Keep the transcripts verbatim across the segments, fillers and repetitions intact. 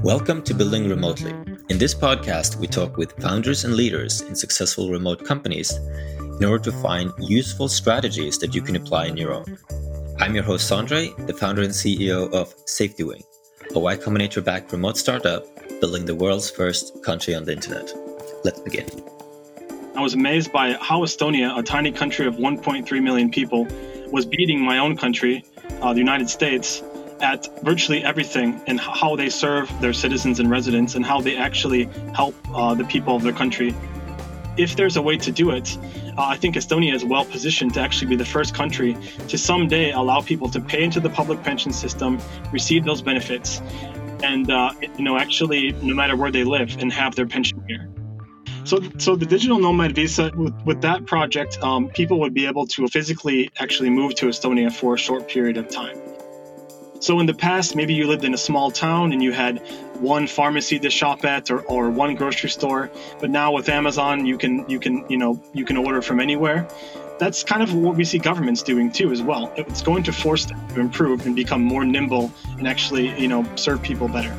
Welcome to Building Remotely. In this podcast, we talk with founders and leaders in successful remote companies in order to find useful strategies that you can apply in your own. I'm your host, Sondre, the founder and C E O of SafetyWing, a Y Combinator-backed remote startup building the world's first country on the internet. Let's begin. I was amazed by how Estonia, a tiny country of one point three million people, was beating my own country, uh, the United States, at virtually everything and how they serve their citizens and residents and how they actually help uh, the people of their country. If there's a way to do it, uh, I think Estonia is well positioned to actually be the first country to someday allow people to pay into the public pension system, receive those benefits, and uh, you know actually no matter where they live and have their pension here. So, so the digital nomad visa, with, with that project, um, people would be able to physically actually move to Estonia for a short period of time. So in the past, maybe you lived in a small town and you had one pharmacy to shop at or, or one grocery store. But now with Amazon, you can you can you know you can order from anywhere. That's kind of what we see governments doing too as well. It's going to force them to improve and become more nimble and actually you know serve people better.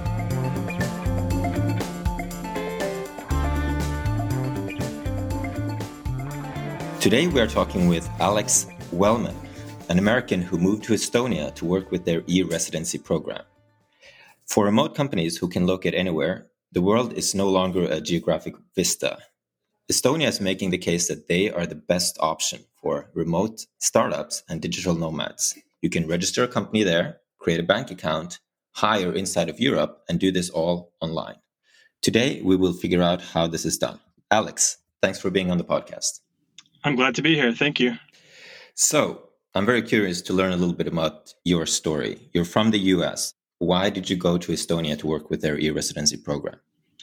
Today we are talking with Alex Wellman, an American who moved to Estonia to work with their e-residency program. For remote companies who can locate anywhere, the world is no longer a geographic vista. Estonia is making the case that they are the best option for remote startups and digital nomads. You can register a company there, create a bank account, hire inside of Europe, and do this all online. Today, we will figure out how this is done. Alex, thanks for being on the podcast. I'm glad to be here. Thank you. So, I'm very curious to learn a little bit about your story. You're from the U S. Why did you go to Estonia to work with their e-residency program?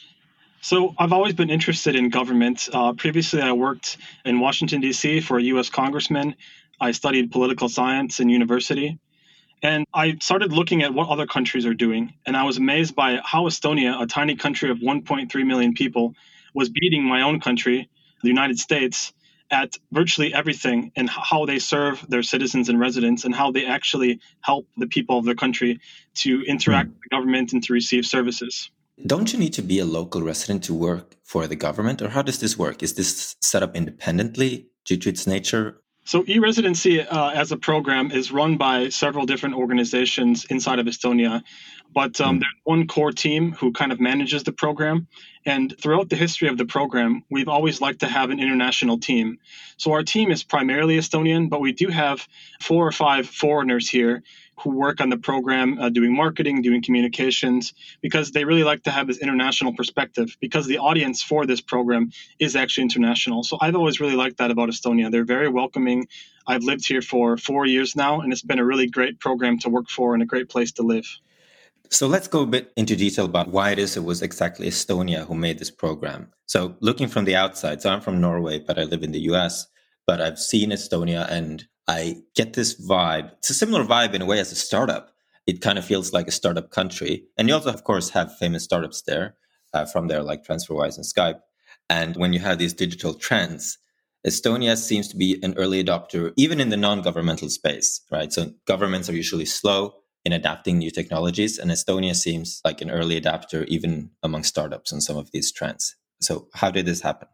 So I've always been interested in government. Uh, previously, I worked in Washington, D C for a U S congressman. I studied political science in university. And I started looking at what other countries are doing. And I was amazed by how Estonia, a tiny country of one point three million people, was beating my own country, the United States, at virtually everything and how they serve their citizens and residents and how they actually help the people of their country to interact mm. with the government and to receive services. Don't you need to be a local resident to work for the government? Or how does this work? Is this set up independently due to its nature? So e-residency uh, as a program is run by several different organizations inside of Estonia. But um, mm. there's one core team who kind of manages the program. And throughout the history of the program, we've always liked to have an international team. So our team is primarily Estonian, but we do have four or five foreigners here who work on the program, uh, doing marketing, doing communications, because they really like to have this international perspective, because the audience for this program is actually international. So I've always really liked that about Estonia. They're very welcoming. I've lived here for four years now, and it's been a really great program to work for and a great place to live. So let's go a bit into detail about why it is it was exactly Estonia who made this program. So looking from the outside, so I'm from Norway, but I live in the U S, but I've seen Estonia and I get this vibe. It's a similar vibe in a way as a startup. It kind of feels like a startup country. And you also, of course, have famous startups there uh, from there, like TransferWise and Skype. And when you have these digital trends, Estonia seems to be an early adopter, even in the non-governmental space, right? So governments are usually slow in adapting new technologies, and Estonia seems like an early adapter even among startups on some of these trends. So how did this happen?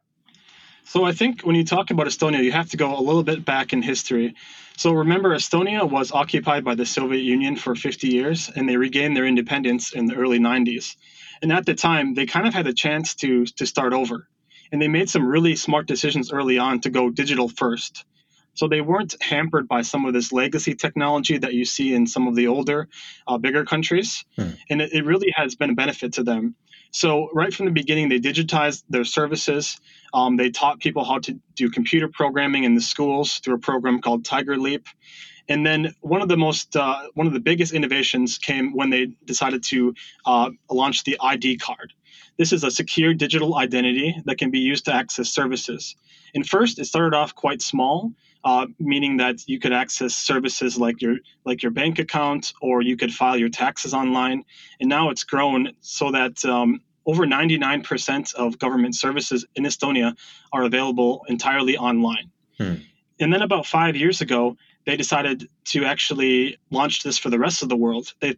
So I think when you talk about Estonia, you have to go a little bit back in history. So remember, Estonia was occupied by the Soviet Union for fifty years, and they regained their independence in the early nineties. And at the time, they kind of had a chance to, to start over. And they made some really smart decisions early on to go digital first. So they weren't hampered by some of this legacy technology that you see in some of the older, uh, bigger countries. Hmm. And it, it really has been a benefit to them. So right from the beginning, they digitized their services. Um, they taught people how to do computer programming in the schools through a program called Tiger Leap. And then one of the most, uh, one of the biggest innovations came when they decided to uh, launch the I D card. This is a secure digital identity that can be used to access services. And first, it started off quite small, uh, meaning that you could access services like your like your bank account, or you could file your taxes online. And now it's grown so that um, over ninety-nine percent of government services in Estonia are available entirely online. Hmm. And then about five years ago, they decided to actually launch this for the rest of the world. They thought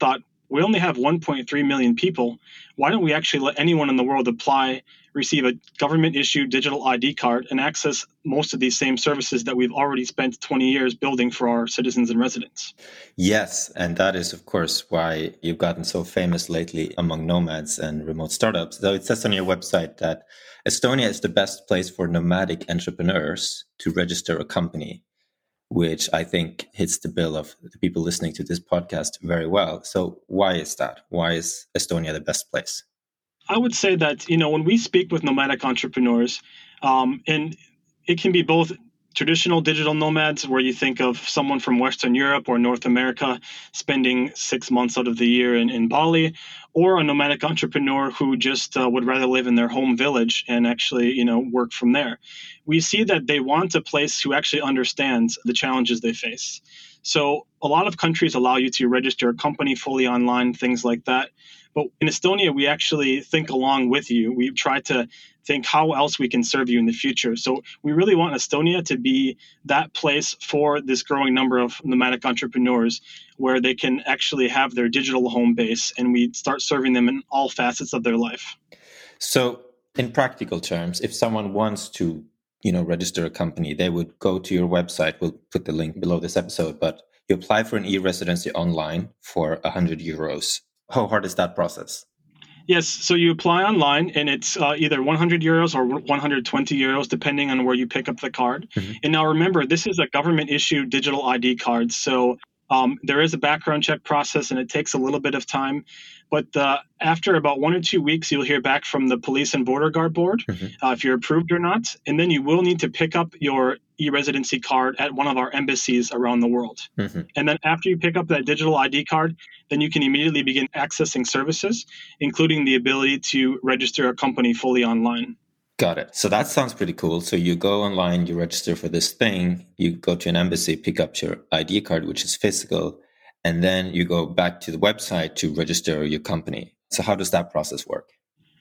we only have one point three million people. Why don't we actually let anyone in the world apply, receive a government-issued digital I D card, and access most of these same services that we've already spent twenty years building for our citizens and residents? Yes, and that is, of course, why you've gotten so famous lately among nomads and remote startups. Though it says on your website that Estonia is the best place for nomadic entrepreneurs to register a company, which I think hits the bill of the people listening to this podcast very well. So why is that? Why is Estonia the best place? I would say that, you know, when we speak with nomadic entrepreneurs, um, and it can be both traditional digital nomads, where you think of someone from Western Europe or North America spending six months out of the year in, in Bali, or a nomadic entrepreneur who just uh, would rather live in their home village and actually, you know, work from there. We see that they want a place who actually understands the challenges they face. So a lot of countries allow you to register a company fully online, things like that. But in Estonia, we actually think along with you. We try to think how else we can serve you in the future. So we really want Estonia to be that place for this growing number of nomadic entrepreneurs where they can actually have their digital home base, and we start serving them in all facets of their life. So in practical terms, if someone wants to, you know, register a company, they would go to your website. We'll put the link below this episode, but you apply for an e-residency online for one hundred euros. How hard is that process? Yes, so you apply online, and it's uh, either one hundred euros or one hundred twenty euros, depending on where you pick up the card. Mm-hmm. And now remember, this is a government-issued digital I D card, so um, there is a background check process, and it takes a little bit of time. But uh, after about one or two weeks, you'll hear back from the Police and Border Guard Board, mm-hmm. uh, if you're approved or not. And then you will need to pick up your e-residency card at one of our embassies around the world. Mm-hmm. And then after you pick up that digital I D card, then you can immediately begin accessing services, including the ability to register a company fully online. Got it. So that sounds pretty cool. So you go online, you register for this thing, you go to an embassy, pick up your I D card, which is physical, and then you go back to the website to register your company. So how does that process work?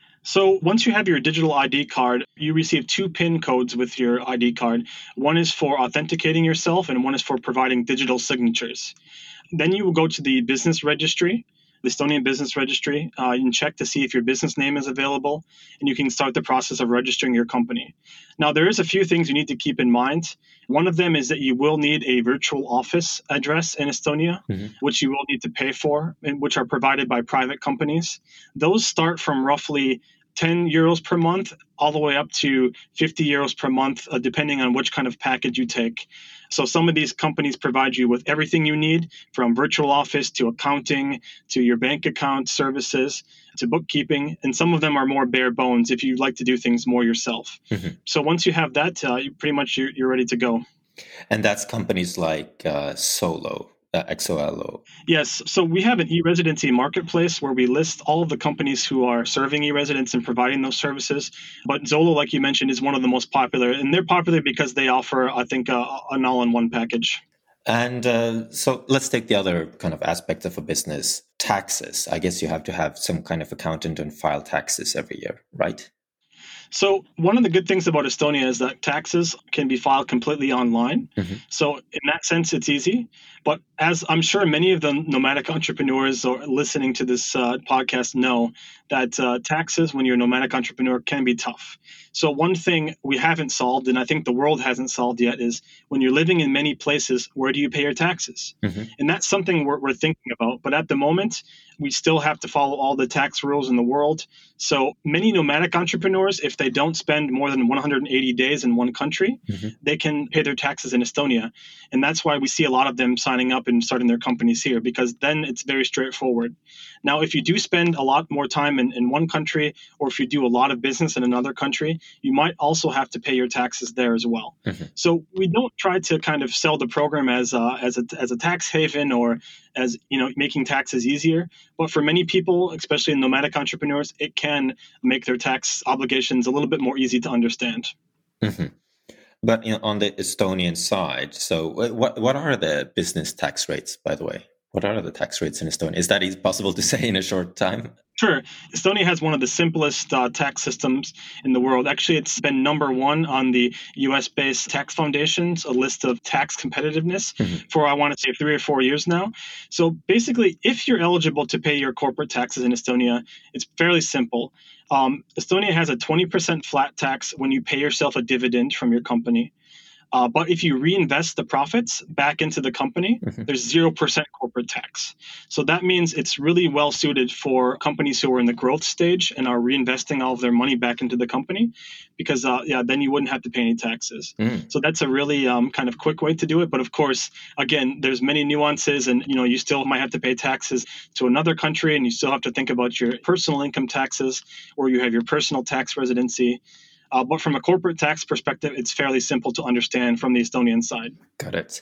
So once you have your digital I D card, you receive two PIN codes with your I D card. One is for authenticating yourself, and one is for providing digital signatures. Then you will go to the business registry, the Estonian Business Registry, uh, and check to see if your business name is available, and you can start the process of registering your company. Now, there is a few things you need to keep in mind. One of them is that you will need a virtual office address in Estonia, mm-hmm. which you will need to pay for, and which are provided by private companies. Those start from roughly ten euros per month all the way up to fifty euros per month, uh, depending on which kind of package you take. So some of these companies provide you with everything you need, from virtual office to accounting to your bank account services to bookkeeping. And some of them are more bare bones if you like to do things more yourself. Mm-hmm. So once you have that, uh, you pretty much you're, you're ready to go. And that's companies like uh, Solo. Uh, X O L O. Yes. So we have an e-residency marketplace where we list all of the companies who are serving e-residents and providing those services. But Zolo, like you mentioned, is one of the most popular. And they're popular because they offer, I think, a, an all-in-one package. And uh, so let's take the other kind of aspect of a business, taxes. I guess you have to have some kind of accountant and file taxes every year, right? So one of the good things about Estonia is that taxes can be filed completely online. Mm-hmm. So in that sense, it's easy. But as I'm sure many of the nomadic entrepreneurs or listening to this uh, podcast know, that uh, taxes when you're a nomadic entrepreneur can be tough. So one thing we haven't solved, and I think the world hasn't solved yet, is when you're living in many places, where do you pay your taxes? Mm-hmm. And that's something we're, we're thinking about. But at the moment, we still have to follow all the tax rules in the world. So many nomadic entrepreneurs, if they don't spend more than one hundred eighty days in one country, mm-hmm. they can pay their taxes in Estonia. And that's why we see a lot of them signing up and starting their companies here, because then it's very straightforward. Now, if you do spend a lot more time in, in one country, or if you do a lot of business in another country, you might also have to pay your taxes there as well. Mm-hmm. So we don't try to kind of sell the program as a, as a, as a tax haven or as, you know, making taxes easier. But for many people, especially nomadic entrepreneurs, it can make their tax obligations a little bit more easy to understand. Mm-hmm. But you know, on the Estonian side, so what what are the business tax rates, by the way? What are the tax rates in Estonia? Is that eas- possible to say in a short time? Sure. Estonia has one of the simplest uh, tax systems in the world. Actually, it's been number one on the U S-based tax foundations, a list of tax competitiveness Mhm. for, I want to say, three or four years now. So basically, if you're eligible to pay your corporate taxes in Estonia, it's fairly simple. Um, Estonia has a twenty percent flat tax when you pay yourself a dividend from your company. Uh, but if you reinvest the profits back into the company, Mhm. there's zero percent corporate tax. So that means it's really well suited for companies who are in the growth stage and are reinvesting all of their money back into the company because, uh, yeah, then you wouldn't have to pay any taxes. Mm. So that's a really um, kind of quick way to do it. But of course, again, there's many nuances and, you know, you still might have to pay taxes to another country and you still have to think about your personal income taxes or you have your personal tax residency. Uh, but from a corporate tax perspective, it's fairly simple to understand from the Estonian side. Got it.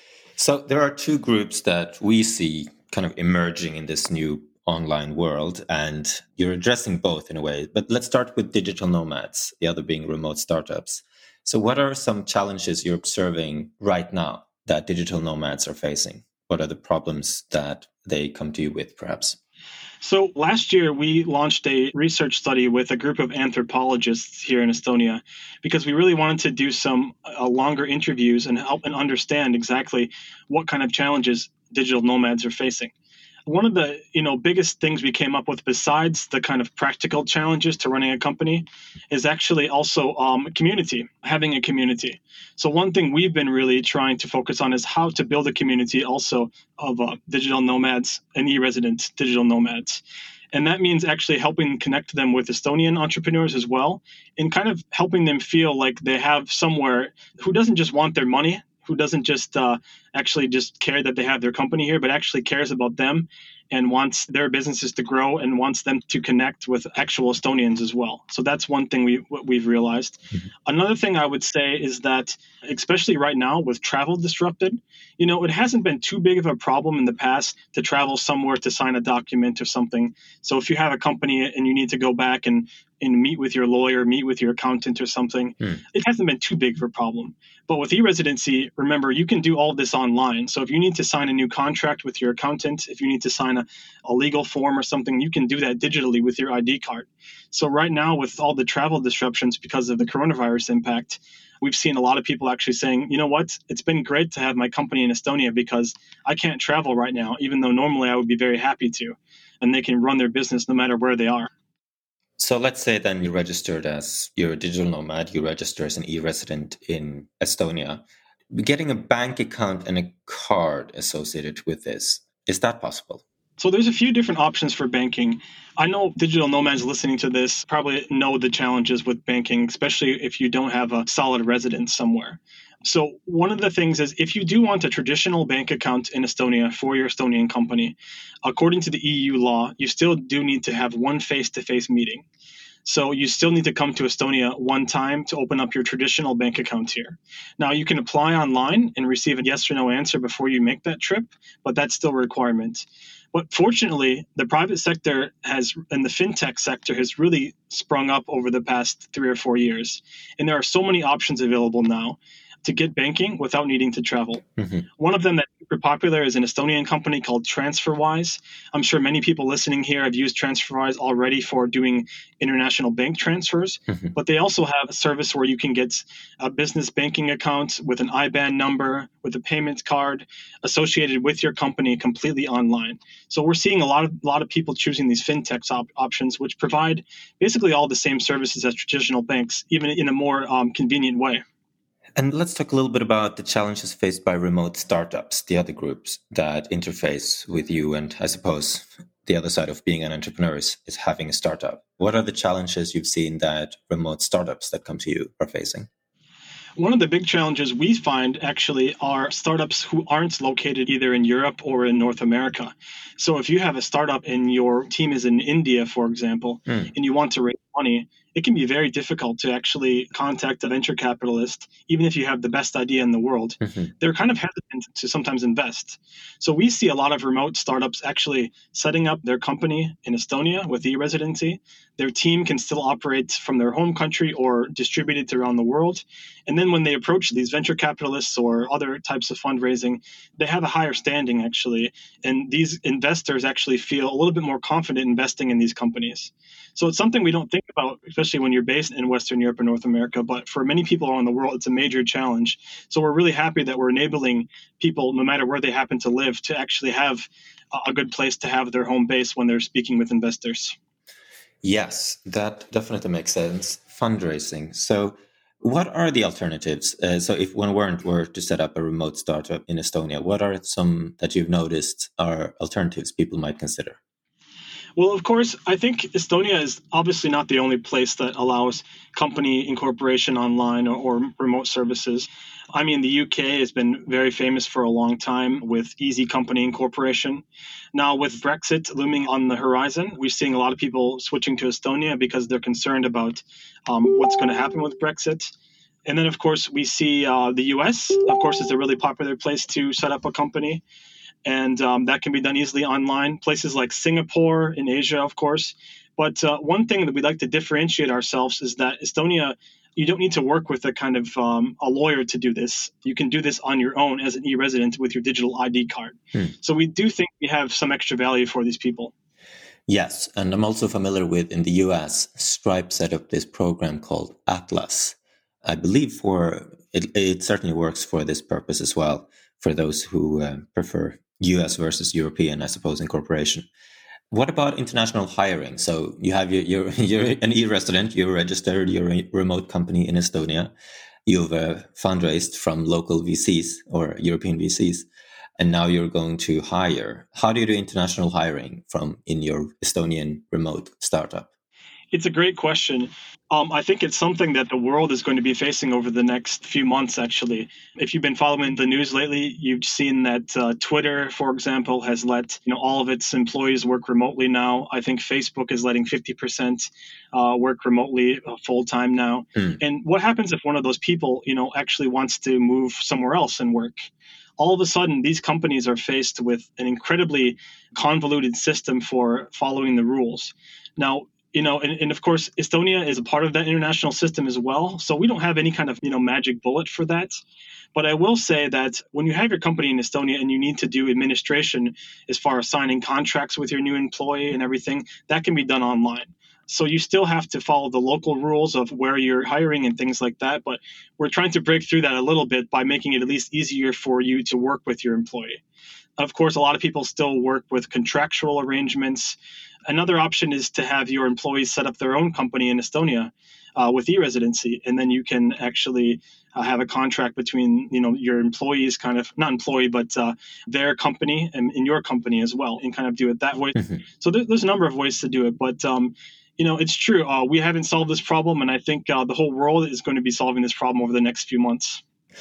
So there are two groups that we see kind of emerging in this new online world, and you're addressing both in a way. But let's start with digital nomads, the other being remote startups. So what are some challenges you're observing right now that digital nomads are facing? What are the problems that they come to you with, perhaps? So last year, we launched a research study with a group of anthropologists here in Estonia because we really wanted to do some uh, longer interviews and help and understand exactly what kind of challenges digital nomads are facing. One of the you know biggest things we came up with besides the kind of practical challenges to running a company is actually also um, community, having a community. So one thing we've been really trying to focus on is how to build a community also of uh, digital nomads and e-resident digital nomads. And that means actually helping connect them with Estonian entrepreneurs as well and kind of helping them feel like they have somewhere who doesn't just want their money, who doesn't just uh, actually just care that they have their company here, but actually cares about them and wants their businesses to grow and wants them to connect with actual Estonians as well. So that's one thing we, we've realized. Mhm. Another thing I would say is that, especially right now with travel disrupted, you know, it hasn't been too big of a problem in the past to travel somewhere to sign a document or something. So if you have a company and you need to go back and, and meet with your lawyer, meet with your accountant or something, Mm. it hasn't been too big of a problem. But with e-residency, remember, you can do all this online. So if you need to sign a new contract with your accountant, if you need to sign a, a legal form or something, you can do that digitally with your I D card. So right now, with all the travel disruptions because of the coronavirus impact, we've seen a lot of people actually saying, you know what, it's been great to have my company in Estonia because I can't travel right now, even though normally I would be very happy to. And they can run their business no matter where they are. So let's say then you registered as you're a digital nomad, you register as an e-resident in Estonia. Getting a bank account and a card associated with this, is that possible? So there's a few different options for banking. I know digital nomads listening to this probably know the challenges with banking, especially if you don't have a solid residence somewhere. So one of the things is if you do want a traditional bank account in Estonia for your Estonian company, according to the E U law, you still do need to have one face-to-face meeting. So you still need to come to Estonia one time to open up your traditional bank account here. Now you can apply online and receive a yes or no answer before you make that trip, but that's still a requirement. But fortunately, the private sector has, and the fintech sector has really sprung up over the past three or four years. And there are so many options available now to get banking without needing to travel. Mm-hmm. One of them that's super popular is an Estonian company called TransferWise. I'm sure many people listening here have used TransferWise already for doing international bank transfers, Mm-hmm. but they also have a service where you can get a business banking account with an I B A N number, with a payment card associated with your company completely online. So we're seeing a lot of a lot of people choosing these fintech op- options, which provide basically all the same services as traditional banks, even in a more um, convenient way. And let's talk a little bit about the challenges faced by remote startups, the other groups that interface with you. And I suppose the other side of being an entrepreneur is, is having a startup. What are the challenges you've seen that remote startups that come to you are facing? One of the big challenges we find actually are startups who aren't located either in Europe or in North America. So if you have a startup and your team is in India, for example, Mm. and you want to raise money, it can be very difficult to actually contact a venture capitalist, even if you have the best idea in the world. Mm-hmm. They're kind of hesitant to sometimes invest. So we see a lot of remote startups actually setting up their company in Estonia with e-residency. Their team can still operate from their home country or distributed around the world. And then when they approach these venture capitalists or other types of fundraising, they have a higher standing actually. And these investors actually feel a little bit more confident investing in these companies. So it's something we don't think about, especially when you're based in Western Europe or North America. But for many people around the world, it's a major challenge. So we're really happy that we're enabling people, no matter where they happen to live, to actually have a good place to have their home base when they're speaking with investors. Yes, that definitely makes sense. Fundraising. So what are the alternatives? Uh, so if one weren't were to set up a remote startup in Estonia, what are some that you've noticed are alternatives people might consider? Well, of course, I think Estonia is obviously not the only place that allows company incorporation online or, or remote services. I mean, the U K has been very famous for a long time with easy company incorporation. Now, with Brexit looming on the horizon, we're seeing a lot of people switching to Estonia because they're concerned about um, what's going to happen with Brexit. And then, of course, we see uh, the U S, of course, is a really popular place to set up a company. And um, that can be done easily online. Places like Singapore in Asia, of course. But uh, one thing that we'd like to differentiate ourselves is that Estonia, you don't need to work with a kind of um, a lawyer to do this. You can do this on your own as an e-resident with your digital I D card. Hmm. So we do think we have some extra value for these people. Yes, and I'm also familiar with, in the U S, Stripe set up this program called Atlas. I believe for it, it certainly works for this purpose as well, for those who uh, prefer U S versus European, I suppose, incorporation. What about international hiring? So you have your, you're, you're an e-resident, you're registered, you're a remote company in Estonia. You've uh, fundraised from local V Cs or European V Cs, and now you're going to hire. How do you do international hiring from in your Estonian remote startup? It's a great question. Um, I think it's something that the world is going to be facing over the next few months, actually. If you've been following the news lately, you've seen that uh, Twitter, for example, has let you know all of its employees work remotely now. I think Facebook is letting fifty percent uh, work remotely uh, full-time now. Mm. And what happens if one of those people you know, actually wants to move somewhere else and work? All of a sudden, these companies are faced with an incredibly convoluted system for following the rules. Now, You know, and, and of course, Estonia is a part of that international system as well. So we don't have any kind of, you know, magic bullet for that. But I will say that when you have your company in Estonia and you need to do administration as far as signing contracts with your new employee and everything, that can be done online. So you still have to follow the local rules of where you're hiring and things like that. But we're trying to break through that a little bit by making it at least easier for you to work with your employee. Of course, a lot of people still work with contractual arrangements. Another option is to have your employees set up their own company in Estonia uh, with e-residency, and then you can actually uh, have a contract between, you know, your employees, kind of not employee, but uh, their company and in your company as well, and kind of do it that way. Mm-hmm. So there, there's a number of ways to do it, but um, you know, it's true. Uh, we haven't solved this problem, and I think uh, the whole world is going to be solving this problem over the next few months.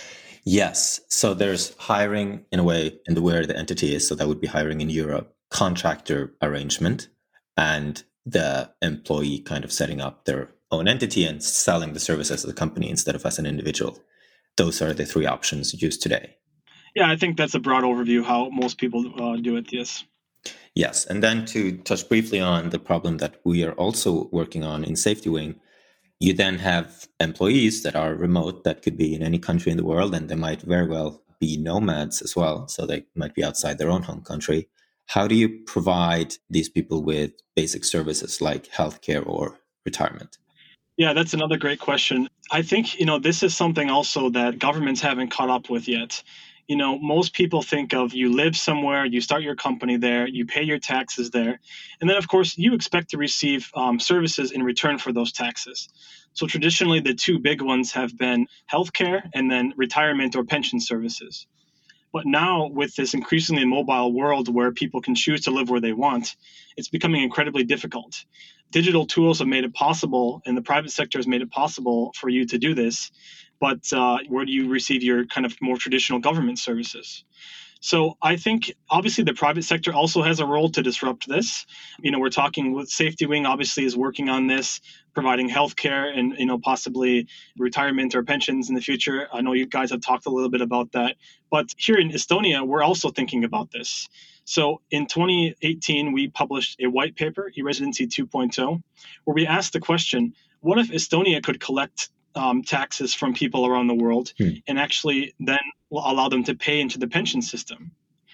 Yes. So there's hiring in a way in the where the entity is. So that would be hiring in Europe, contractor arrangement, and the employee kind of setting up their own entity and selling the services as a company instead of as an individual. Those are the three options used today. Yeah, I think that's a broad overview how most people uh, do it, yes. Yes. And then to touch briefly on the problem that we are also working on in SafetyWing, you then have employees that are remote that could be in any country in the world, and they might very well be nomads as well. So they might be outside their own home country. How do you provide these people with basic services like healthcare or retirement? Yeah, that's another great question. I think, you know, this is something also that governments haven't caught up with yet. You know, most people think of you live somewhere, you start your company there, you pay your taxes there. And then, of course, you expect to receive um, services in return for those taxes. So traditionally, the two big ones have been healthcare and then retirement or pension services. But now with this increasingly mobile world where people can choose to live where they want, it's becoming incredibly difficult. Digital tools have made it possible, and the private sector has made it possible for you to do this. But uh, where do you receive your kind of more traditional government services? So I think obviously the private sector also has a role to disrupt this. You know, we're talking with SafetyWing obviously is working on this, providing healthcare and, you know, possibly retirement or pensions in the future. I know you guys have talked a little bit about that. But here in Estonia, we're also thinking about this. So in twenty eighteen, we published a white paper, e-residency 2.0, where we asked the question, what if Estonia could collect um, taxes from people around the world Hmm. and actually then allow them to pay into the pension system?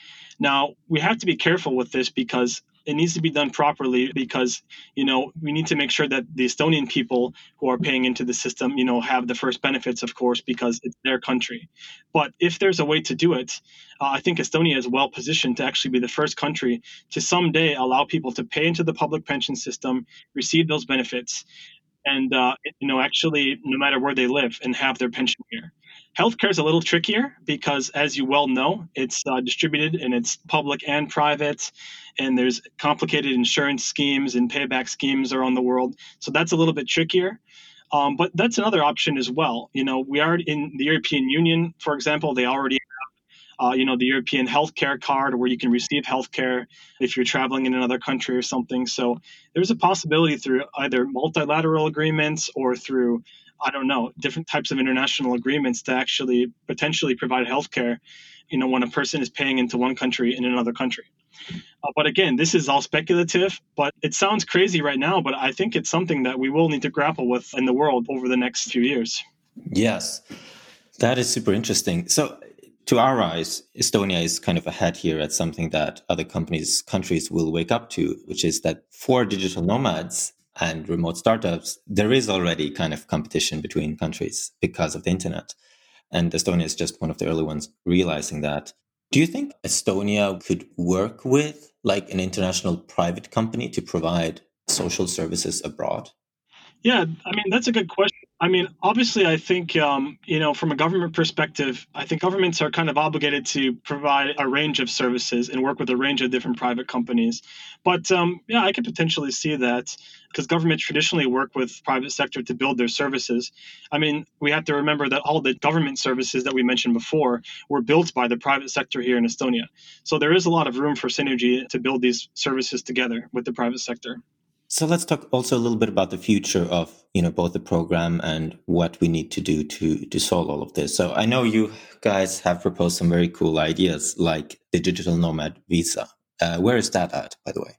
Now, we have to be careful with this because it needs to be done properly because, you know, we need to make sure that the Estonian people who are paying into the system, you know, have the first benefits, of course, because it's their country. But if there's a way to do it, uh, I think Estonia is well positioned to actually be the first country to someday allow people to pay into the public pension system, receive those benefits, and uh, you know, actually, no matter where they live, and have their pension here. Healthcare is a little trickier because, as you well know, it's uh, distributed and it's public and private, and there's complicated insurance schemes and payback schemes around the world. So that's a little bit trickier. Um, but that's another option as well. You know, we are in the European Union, for example. They already uh, you know, the European healthcare card, where you can receive healthcare if you're traveling in another country or something. So there's a possibility through either multilateral agreements or through, I don't know, different types of international agreements to actually potentially provide healthcare, you know, when a person is paying into one country in another country. Uh, but again, this is all speculative, but it sounds crazy right now, but I think it's something that we will need to grapple with in the world over the next few years. Yes, that is super interesting. So to our eyes, Estonia is kind of ahead here at something that other companies, countries will wake up to, which is that for digital nomads and remote startups, there is already kind of competition between countries because of the internet. And Estonia is just one of the early ones realizing that. Do you think Estonia could work with like an international private company to provide social services abroad? Yeah, I mean, that's a good question. I mean, obviously, I think, um, you know, from a government perspective, I think governments are kind of obligated to provide a range of services and work with a range of different private companies. But um, yeah, I could potentially see that because governments traditionally work with private sector to build their services. I mean, we have to remember that all the government services that we mentioned before were built by the private sector here in Estonia. So there is a lot of room for synergy to build these services together with the private sector. So let's talk also a little bit about the future of, you know, both the program and what we need to do to to solve all of this. So I know you guys have proposed some very cool ideas like the digital nomad visa. Uh, where is that at, by the way?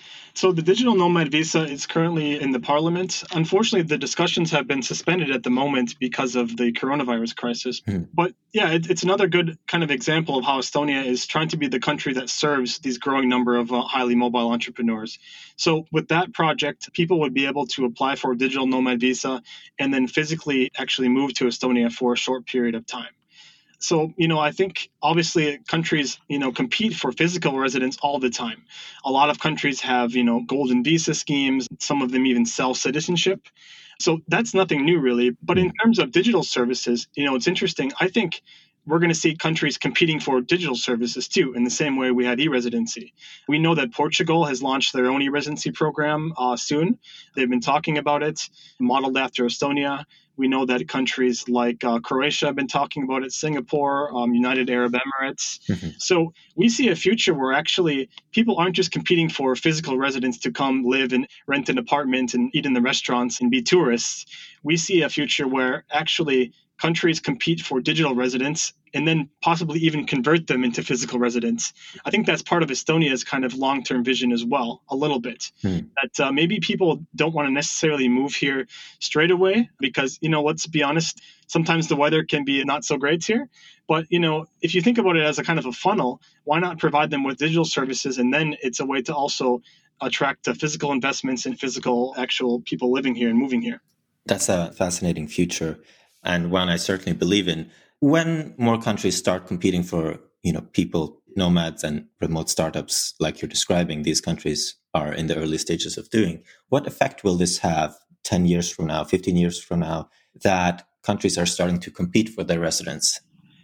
So the digital nomad visa is currently in the parliament. Unfortunately, the discussions have been suspended at the moment because of the coronavirus crisis. Hmm. But yeah, it, it's another good kind of example of how Estonia is trying to be the country that serves these growing number of uh, highly mobile entrepreneurs. So with that project, people would be able to apply for a digital nomad visa and then physically actually move to Estonia for a short period of time. So, you know, I think obviously countries, you know, compete for physical residence all the time. A lot of countries have, you know, golden visa schemes. Some of them even sell citizenship. So that's nothing new, really. But in terms of digital services, you know, it's interesting. I think we're going to see countries competing for digital services too, in the same way we had e-residency. We know that Portugal has launched their own e-residency program uh, soon. They've been talking about it, modeled after Estonia. We know that countries like uh, Croatia have been talking about it, Singapore, um, United Arab Emirates. Mm-hmm. So we see a future where actually people aren't just competing for physical residents to come live and rent an apartment and eat in the restaurants and be tourists. We see a future where actually countries compete for digital residents and then possibly even convert them into physical residents. I think that's part of Estonia's kind of long-term vision as well, a little bit. Hmm. That uh, maybe people don't want to necessarily move here straight away because, you know, let's be honest, sometimes the weather can be not so great here. But, you know, if you think about it as a kind of a funnel, why not provide them with digital services? And then it's a way to also attract uh, physical investments and physical actual people living here and moving here. That's a fascinating future, and one I certainly believe in. When more countries start competing for, you know, people, nomads and remote startups like you're describing, these countries are in the early stages of doing, what effect will this have ten years from now, fifteen years from now, that countries are starting to compete for their residents?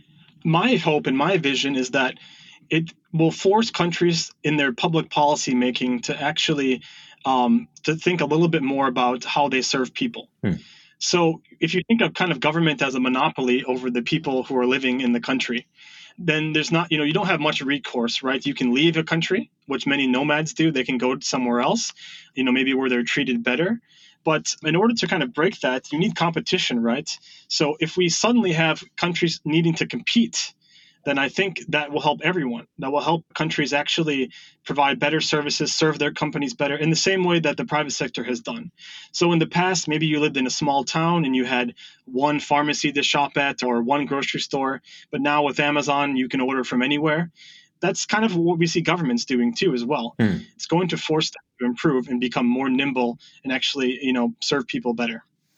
My hope and my vision is that it will force countries in their public policy making to actually um, to think a little bit more about how they serve people. Hmm. So if you think of kind of government as a monopoly over the people who are living in the country, then there's not, you know, you don't have much recourse, right? You can leave a country, which many nomads do. They can go somewhere else, you know, maybe where they're treated better. But in order to kind of break that, you need competition, right? So if we suddenly have countries needing to compete then I think that will help everyone. That will help countries actually provide better services, serve their companies better in the same way that the private sector has done. So in the past, maybe you lived in a small town and you had one pharmacy to shop at or one grocery store. But now with Amazon, you can order from anywhere. That's kind of what we see governments doing too as well. Mm. It's going to force them to improve and become more nimble and actually, you know, serve people better.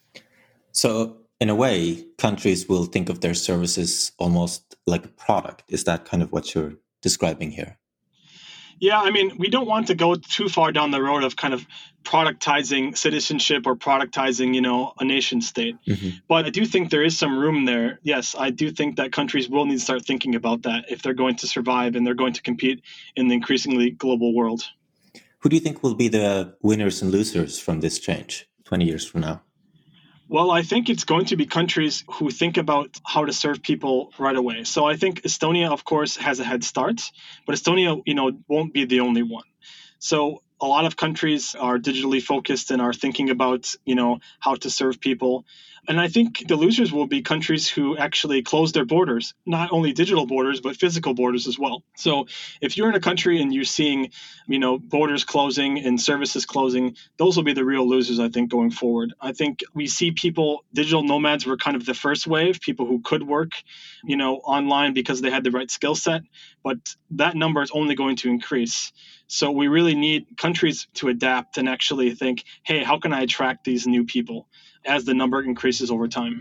So in a way, countries will think of their services almost like a product. Is that kind of what you're describing here? Yeah, I mean, we don't want to go too far down the road of kind of productizing citizenship or productizing, you know, a nation state. Mm-hmm. But I do think there is some room there. Yes, I do think that countries will need to start thinking about that if they're going to survive and they're going to compete in the increasingly global world. Who do you think will be the winners and losers from this change twenty years from now? Well, I think it's going to be countries who think about how to serve people right away. So I think Estonia, of course, has a head start, but Estonia, you know, won't be the only one. So a lot of countries are digitally focused and are thinking about, you know, how to serve people. And I think the losers will be countries who actually close their borders, not only digital borders, but physical borders as well. So if you're in a country and you're seeing, you know, borders closing and services closing, those will be the real losers, I think, going forward. I think we see people, digital nomads were kind of the first wave, people who could work, you know, online because they had the right skill set. But that number is only going to increase. So we really need countries to adapt and actually think, hey, how can I attract these new people as the number increases over time?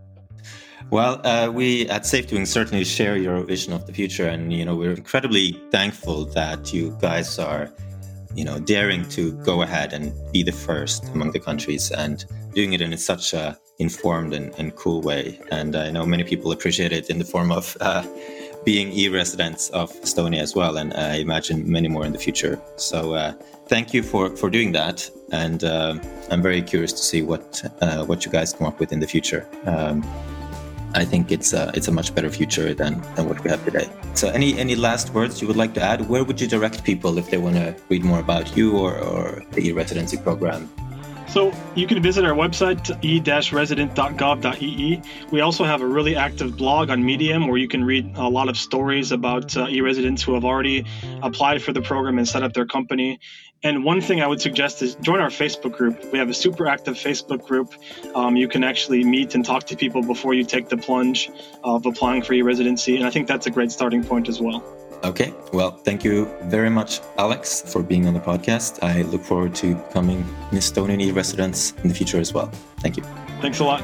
Well, uh, we at SafeDoing certainly share your vision of the future. And, you know, we're incredibly thankful that you guys are, you know, daring to go ahead and be the first among the countries and doing it in such a informed and, and cool way. And I know many people appreciate it in the form of uh, being e-residents of Estonia as well, and I imagine many more in the future. So uh, thank you for, for doing that, and uh, I'm very curious to see what uh, what you guys come up with in the future. Um, I think it's a, it's a much better future than, than what we have today. So any any last words you would like to add? Where would you direct people if they want to read more about you or, or the e-residency program? So you can visit our website, e dash resident dot gov dot e e. We also have a really active blog on Medium where you can read a lot of stories about uh, e-residents who have already applied for the program and set up their company. And one thing I would suggest is join our Facebook group. We have a super active Facebook group. Um, you can actually meet and talk to people before you take the plunge of applying for e-residency. And I think that's a great starting point as well. Okay, well, thank you very much, Alex, for being on the podcast. I look forward to becoming an Estonian e-resident in the future as well. Thank you. Thanks a lot.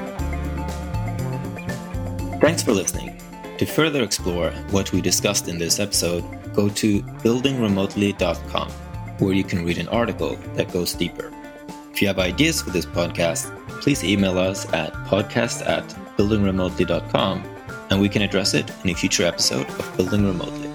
Thanks for listening. To further explore what we discussed in this episode, go to building remotely dot com, where you can read an article that goes deeper. If you have ideas for this podcast, please email us at podcast at building remotely dot com, and we can address it in a future episode of Building Remotely.